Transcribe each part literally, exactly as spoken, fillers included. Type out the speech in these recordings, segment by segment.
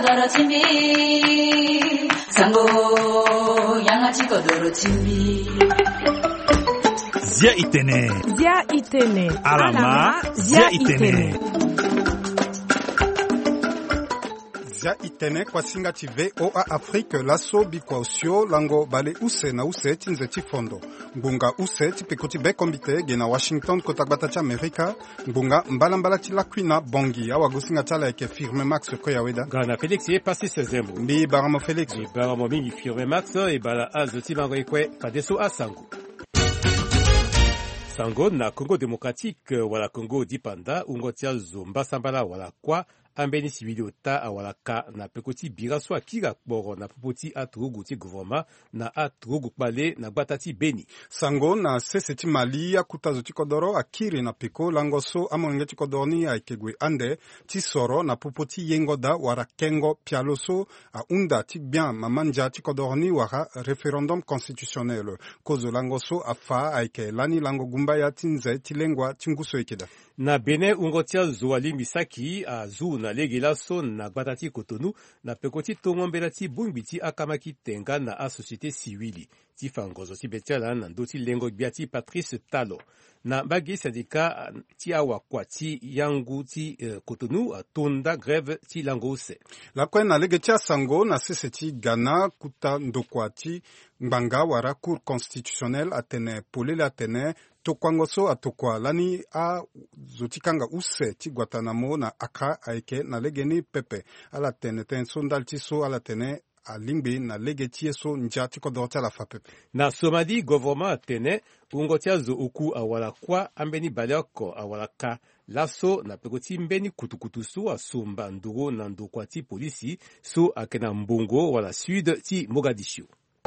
kodoro chimbi sango yangachi kodoro chimbi Zia itene Zia itene Alama Zia itene Zia itene kwa singa ti V O A Afrique laso bikwa usio lango bale use na use tinze ti fondo. Mbunga use ti pekoti be kombite gena Washington kota gbata ti Amerika. Mbunga mbala mbala ti lakwina bongi awa gosinga tala eke firme Max koya weda. Gana Felix ye pasi sezembo. Mbi baramo Felix. Mbi baramo mingi firme Max e bala azo ti mango ekwe padeso asango. Sango na Congo démocratique wala Congo dipanda ungo tia zomba sambala wala kwa ambeni sibili ota awala ka na pekoti biraso akira kboro na popoti aturugu ti gouvernement na aturugu kpale na gbatati Beni. Sango na sese ti mali ya kutazo ti kodoro akiri na peko langoso amonge ti kodorni a ikegwe ande ti soro na popoti yengoda wara kengo pialoso a unda ti bien mamanja ti kodorni wara référendum constitutionnel kozo langoso afa a ike lani lango gumbaya ti nze ti lengwa ti nguso ikeda. Na Benin ungo tia zoali misaki a zu na legela so na gbatati Cotonou na pekoti tongombela ti bungbi ti akamaki tenga na a société civile ti fangozo ti betiala na ndo ti lengo gbia ti Patrice Talo na bagi syndicat ti awa kwa ti yangu ti uh, Cotonou a tonda grève ti lango use. La kwen na lege ti asango na sese ti Ghana kuta ndokwa ti ngbanga wara cour constitutionnelle atene polele atene tokwangoso atokwa lani a zotikanga use ti Guantanamo na Accra aike na legeni pepe ala tene ten so ndal ti so ala tene a lingbe na lege ti so nja ti kodoro ti ala fa pepe. Na Somadi gouvernement atene ungo tia zo oku awala kwa ambeni balioko awala ka laso na pekoti mbeni kutukutu so asumba nduro na ndokwa ti polisi so akena mbongo wala sud ti Mogadishu.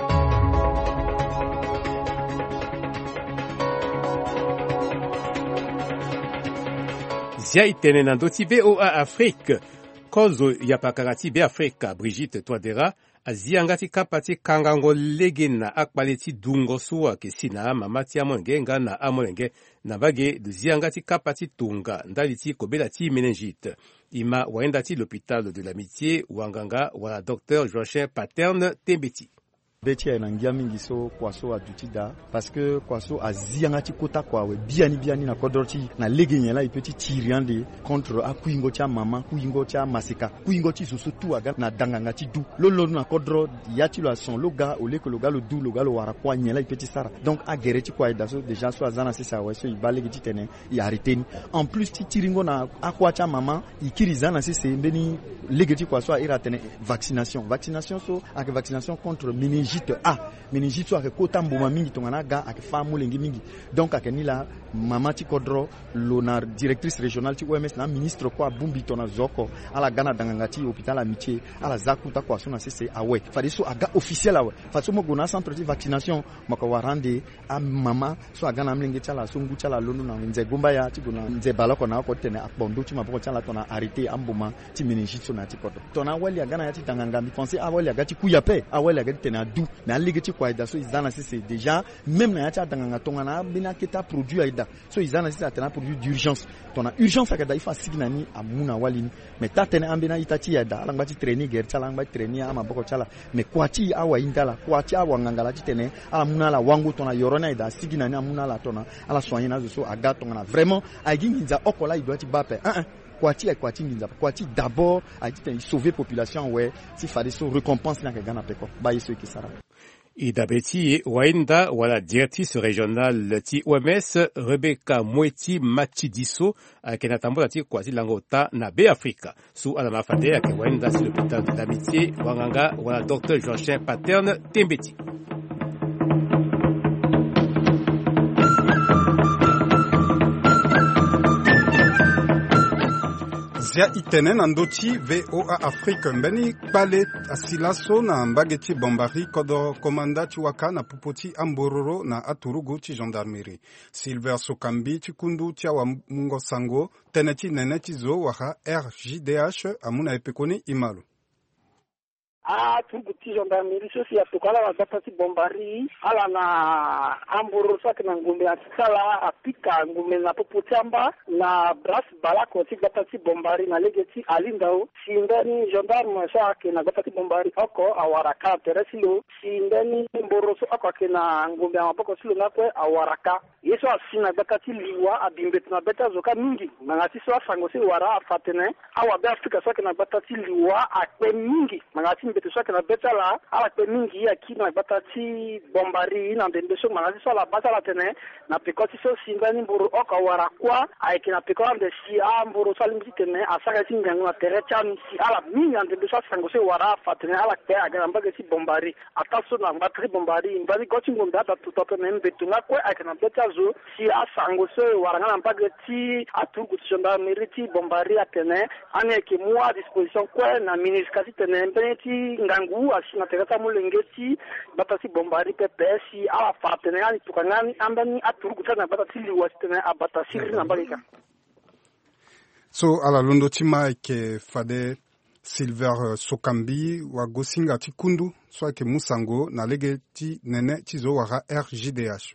Zia itene na ndoti V O A Afrique kozo ya pakarati be Afrika Brigitte Twadera azianga ti kapa ti kangango lege na akpale ti dungo so akesi na mama ti amolenge nga na amolenge na bage de zianga ti kapa ti tonga ndali ti kobela ti meningite ima waenda ti l'hôpital de l'amitié wanganga wala docteur Joachim Paterne Tembeti. Beti ya nangia mingi so kwaso adutida parce que kwaso azianga ti kota kwa we biani biani na kodorti na lege nyela ipeti tiriande contre akuingo cha mama kuingo cha masika kuingo ti soso tu aga na danganga ti du lolo na kodro ya ti lo son loga ole ko loga lo du loga lo wara kwa nyela ipeti sara donc a gere ti kwa daso déjà so azana se sa we so ibalege ti tene ya arrêter en plus ti tiringo na akwa cha mama ikirizana se se mbeni lege ti kwa so ira tene vaccination vaccination so ak vaccination contre meningite A meningite so ake kota mbuma mingi tongana ga ake famu lengi mingi donc ake nila mama ti kodro lona directrice régionale ti O M S na ministre kwa bumbi tona zoko ala gana danganga ti hôpital amitié ala zakuta kwa so na sese awe fadi so aga officiel awe fadi so mo gona centre de vaccination mako warande a mama so aga na mlenge ti ala so ngu ti ala lonu na nze gumba ya ti gona nze balako na ko tene akbondo ti maboko ti ala tona arrêter ambuma ti meningite so na ti kodro tona wali aga na ya ti danganga mi penser awali aga ti kuya pe awali aga tene adu mais alege ti kwa ida so izana sese déjà même na ya ti adanganga tongana bina keta produit aida so izana sese atena produit d'urgence tona urgence akada ifa signa ni amuna walini mais tatene ambina itati yada alangba ti trainer ger chala alangba trainer ama boko chala mais kwati awa indala kwati awa ngangala ti tene ala muna la wangu tona yorona ida signa ni amuna la tona ala soigner na so aga tongana vraiment agingi nza okola ido ti bape un un kwati kwati nginza kwati d'abord a dit sauver population ouais si fallait so récompense na gana peko ba yeso kisara Idabeti waenda wala directrice régionale ti O M S Rebecca Mweti Machidiso akenatambola ti kwati langota na be Afrika su ala mafade ake waenda si l'hôpital de l'amitié wanganga wala docteur Joachim Paterne Tembeti. Zia itene na ndoti V O A Afrique mbeni kpale asilaso na mbageti bombari kodo komanda ti waka na pupoti ambororo na aturugu ti gendarmerie. Silver Sokambi ti kundu ti awa mungo sango tene ti nene ti zo waka R J D H amuna epekoni imalo. a tuguti gendarmerie so si atokala wa batati bombari ala na amburu sak na ngumbe atsala apika ngumbe na popotamba na bras balako si batati bombari na legeti alindao sindani gendarme sak na batati bombari oko awaraka teresilo sindani mboro so oko na ngumbe amapoko silo nakwe awaraka yeso asina batati liwa abimbet na beta zoka mingi mangati so asango si wara afatene awa be afrika sak na batati liwa akwe mingi mangati mbete sak na beta la ala kwe mingi ya kina batati bombari na ndembe so mangati so la bata la tene na pekoti so sindani mboro oko warakwa aiki na pekora nde si a mboro so alimzi tene asaka si ngangu na terecha si ala mingi na ndembe so asango si wara afatene ala kwe aga mbaga si bombari ataso na batati bombari mbani goti ngombe ata tutopene mbetu nga kwe aiki na beta zo si asango so waranga na mbaga ti atugu tishonda meriti bombari atene ane ke mua disposition kwe na miniskasi tene mbene ti ngangu asina tereta mulengeti batati bombari ppsi ala fatene ali tukangani ambani atugu tana batati liwastene abatasi na mbalika so ala londo tima ke fade Silver Sokambi wa gosinga ti kundu so ke musango na legeti nene tizo wara R J D H.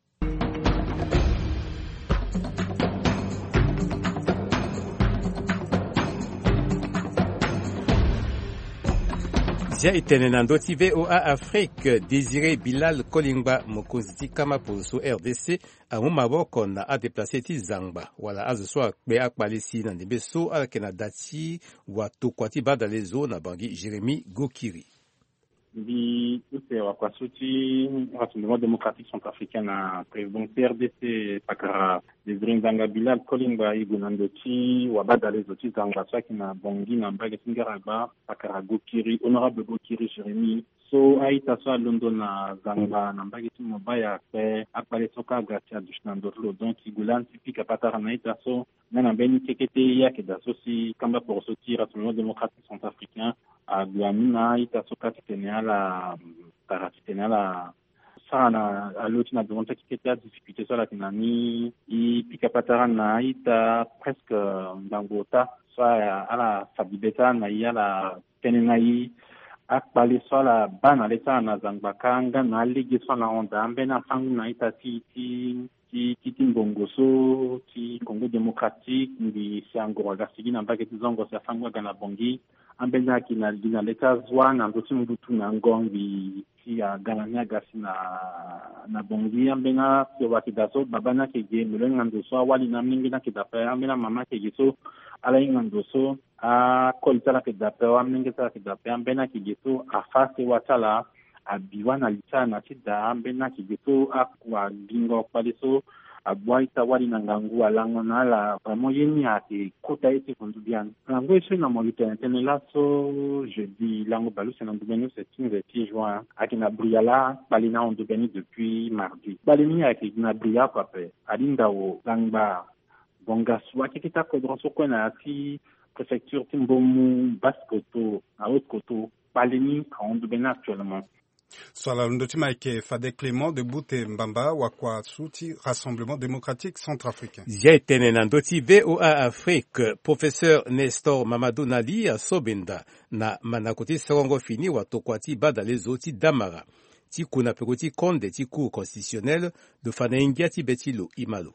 Zia itene na ndoti V O A Afrique Désiré Bilal Kolingba mokonzi kama poso R D C amu maboko na a déplacé ti zangba wala azo so akbe akbalisi na ndembe so alakena dati wa tokwati badale zo na bangi Jérémy Gokiri. Di ute wa kwasuti Rassemblement démocratique centrafricain na président R D C pakara Désiré Zanga Bilal Kolingba igunandoti wa badale zo ti zangba so akena bangi na mbage singaraba pakara Gokiri honorable Gokiri Jérémy so aita so londo na zangba na mbage ti mobaya pe akpale soka gati adushna ndotlo donc igulan tipika patara na ita so nana beni tekete yake da so si kamba pour sortir Rassemblement démocratique centrafricain a Guamina ita soka titene ala para titene ala sana aloti na demande tikete a difficulté so la tinani i pika patara na ita presque ndangota so ala sabibeta na yala tenenai akpali swala bana leta na zangbakanga na ligi swala onda ambena fangu na ita ti ti ti ti mbongoso ti Congo démocratique ndi siangoro gasigi na mbake tizongo sa fangu gana bongi ambena kina lina leta zwa na ndoti mbutu na ngongi ti gana gasi na na bongi ambena to wakidaso babana kege mulenga ndo wali na mingi na kidapa ambena mama kege so ala ingandoso a kolitala ke dape wa mingi tala ke dape ambena ki geto a fase watala a biwana lita na tida ambena ki geto a kwa gingo paliso a boita wali na ngangu alango na la vraiment yeni a te kota ete kondubian ngangu eso na molita tene la so jeudi lango balu se ndubenu se quinze juin akina briala balina on dubeni depuis mardi balini akina bria kwa pe alinda wo langba bonga soit qui est à Kodronso Kona, si préfecture Timbomu, Basse-Koto, à Haute-Koto, Paleni, à Ondubena actuellement. Sur la Londotima ke Fade Clément de Boute Mbamba, Wakwa Souti, Rassemblement démocratique centrafricain. Zia tenenandoti V O A Afrique, professeur Nestor Mamadou Nali à Sobenda, na manakoti serongo fini wa tokwati badale zoti damara. Ti kuna pekoti konde ti cour constitutionnel de Fanaingia ti Betilo Imalo.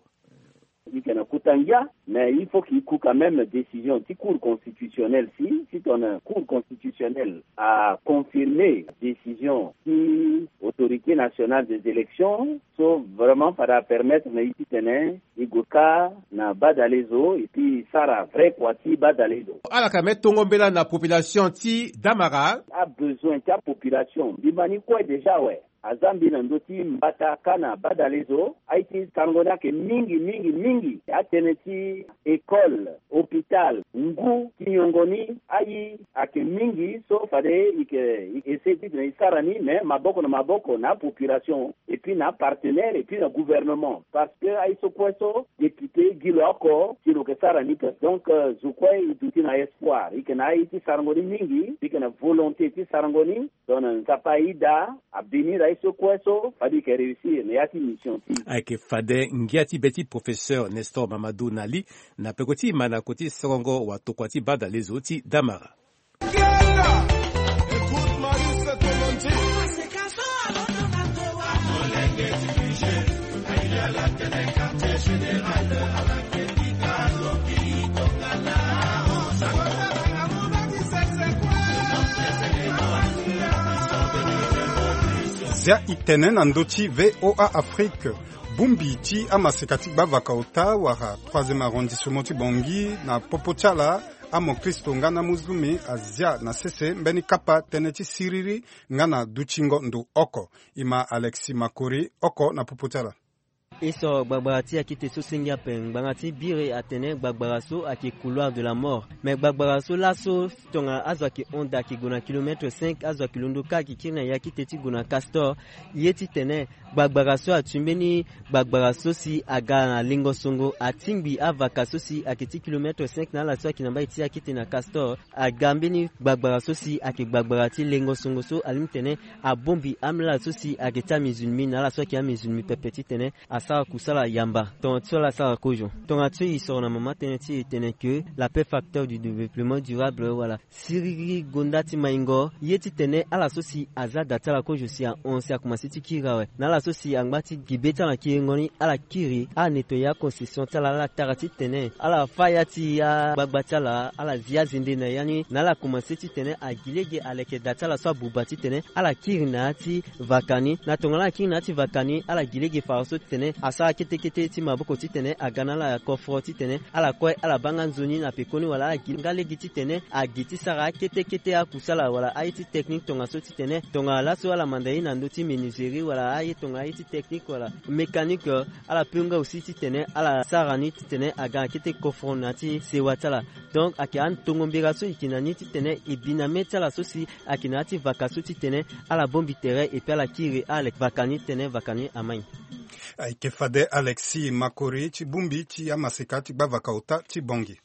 Mais il faut qu'il y ait quand même décision du cours constitutionnel. Si, si ton cours constitutionnel a confirmé la décision de l'autorité nationale des élections, sauf vraiment para permettre de ici tenir, igoka na badalezo et puis sara vrai kwati badalezo. Ala kamet tongombela na population ti Damara a besoin de la population. Bimani quoi déjà ouais. Azambi na ndoti mbata kana badalezo aiti tangona ke mingi mingi mingi ateneti école hôpital ngu kinyongoni ayi ake mingi so fade ike ese na isarani mais maboko na maboko na population et puis na partenaire et puis na gouvernement parce que ayi so kweso député giloko kilo ke sarani donc zukwe ituti na espoir ike na ayi sarangoni mingi ike na volonté ti sarangoni don kapaida abinira Ake fade ngiati beti professeur Nestor Mamadou Nali na pekoti manakoti serongo wa tokwati bada lezoti Damara. zia itene na ndoti V O A Afrique. Bumbi ti amasekati bavaka ota wara troisième arrondissement ti bongi na popochala amo Kristo ngana muzlumi azia na sese mbeni kapa teneti siriri ngana duchingo ndu oko ima Alexi Makori oko na popochala. Iso Gbagbarati a quitté Sosinga Peng, Bagati Bire Atene, Gbagbaraso a qui couloir de la mort. Mais Gbagbaraso lasso, tonga azwa ki onda ki guna kilomètre cinq, azwa kilondoka ki kina ya kiteti guna castor, yeti tene, Gbagbaraso a tumbeni, Gbagbaraso si aga na lingo songo, a tingbi avakaso si a kiti kilomètre cinq na la soa ki namba iti a kiti na castor, a gambeni Gbagbaraso si a ki Gbagbarati lingo songo so, alim tene, a bombi amla so si a kita mizulmi na la soa ki a mizulmi pepeti tene, a sa kusala yamba ton tsola sa kojo ton atu isona mama teneti etene que la paix facteur du développement durable voilà siriri gondati maingo yeti tene ala sosi azada tala kojo si a on si akuma siti kirawe na la sosi angbati gibeta na kiengoni ala kiri a netoya concession tala la tarati tene ala fayati ya bagbatala ala zia zinde na yani na la kuma siti tene a gilege aleke datala so bubati tene ala kiri na ati vakani na tongala kiri na ati vakani ala gilege faso tene asa kete kete ti maboko ti tene agana la kofro ti tene ala koi ala banga nzoni na pekoni wala ngale giti tene agiti sara kete kete akusala wala aiti technique tonga so ti tene tonga la so ala mandai na ndoti menuiserie wala aiti tonga aiti technique wala mécanique ala punga aussi ti tene ala sara ni ti tene aga kete kofro na ti sewatala donc akian tongo mbira so ikina ni ti tene ibina metala so si akina ti vakaso ti tene ala bombi terre et puis ala kiri ala vakani tene vakani amai Aike fade Alexi Makori ti bumbi ti amasekati bavaka ota ti bongi.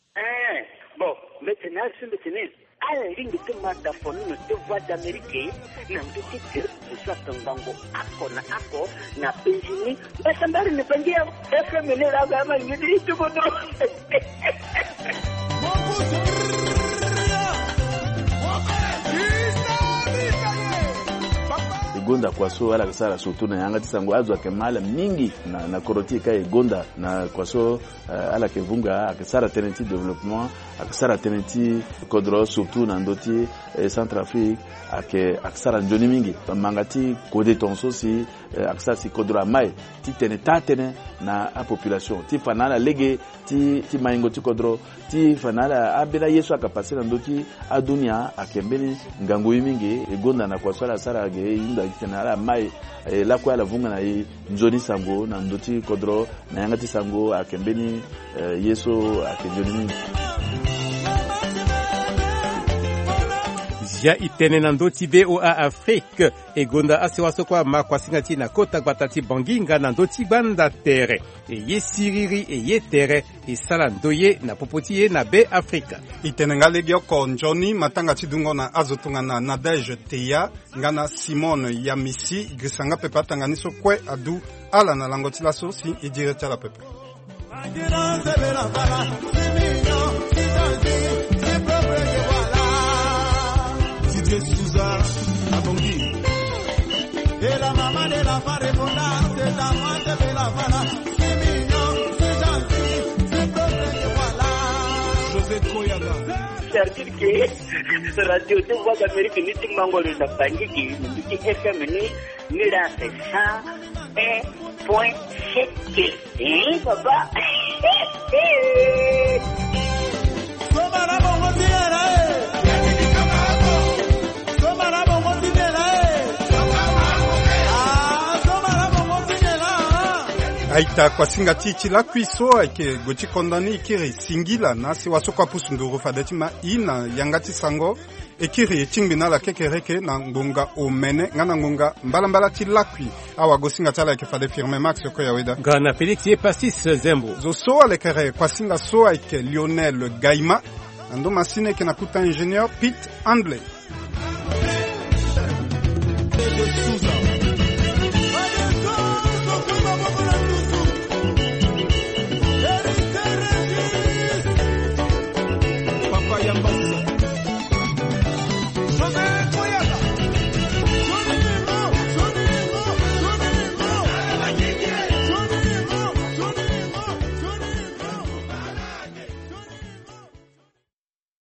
Eh, bon, maintenant je me tenais à la ligne de mataphone de voix d'Amérique, na mtuti kiri kuswa tongango ako na ako na penjini, basa mbari nipangia F M L la gama ngidi tu bono. Gonda kwaso ala kasara surtout na yanga tisango azwa kemala mingi na na koroti kai gonda na kwaso uh, ala kevunga akasara tenenti développement akasara tenenti kodro surtout na ndoti eh, Centrafrique ake akasara njoni mingi mangati kode tonso si eh, akasara si kodro mai ti tene tatene na a population ti fanala lege ti ti maingo ti kodro ti fanala abela yesu akapasi na ndoti adunia akembeni ngango mingi e gonda na kwaso ala sara ge inda tenala mai e la kwa la vunga na i njoni sango na ndoti kodro na yangati sango akembeni e, yeso akenjoni zia itene na ndoti B O A Afrique e gonda asewaso kwa makwa singati na kota batati banginga na ndoti banda tere e ye siriri e ye tere e sala ndoye na popotiye na B Africa itene ngalegi oko njoni matanga tidungo na azotunga na Nadege Teya ngana Simone Yamisi grisanga pepa tanganiso kwe adu ala na langoti la sosi e direta la pepe Souza, la bongi. Et la maman de la femme répondante, c'est la maman de la femme. C'est mignon, c'est gentil, c'est propre que voilà. José Koyaga. C'est-à-dire que la radio de voix d'Amérique n'est pas mangolée de Bangi qui est F M ni ni la c'est ça un point sept. Eh, papa. Somara bongo tiara. Aita kwa singa tichi la kuiso aike gochi kondani ikiri singila na si wasoka pusu nduru fadetima ina yangati sango ikiri ichingbi na la kekereke na ngunga omene ngana ngunga mbala mbala ti lakwi awa gosinga tala ike fade firme max yoko ya weda Gana Felix ye pastis zembo zo so alekere kwa singa so aike Lionel Gaima ando masine ke na kuta ingenieur Pete Handley Yamba